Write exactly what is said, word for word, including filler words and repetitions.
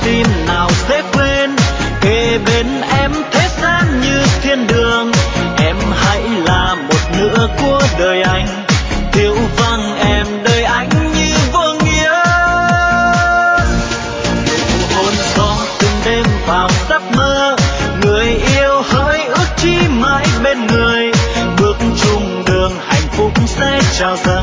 tim nào dễ quên. Kề bên em thế gian như thiên đường, em hãy là một nửa của đời anh. Thiếu vắng em đời anh như vô nghĩa. Nụ hôn gió từng đêm vào giấc mơ, người yêu hỡi ước chi mãi bên người. Bước chung đường hạnh phúc sẽ trao dâng.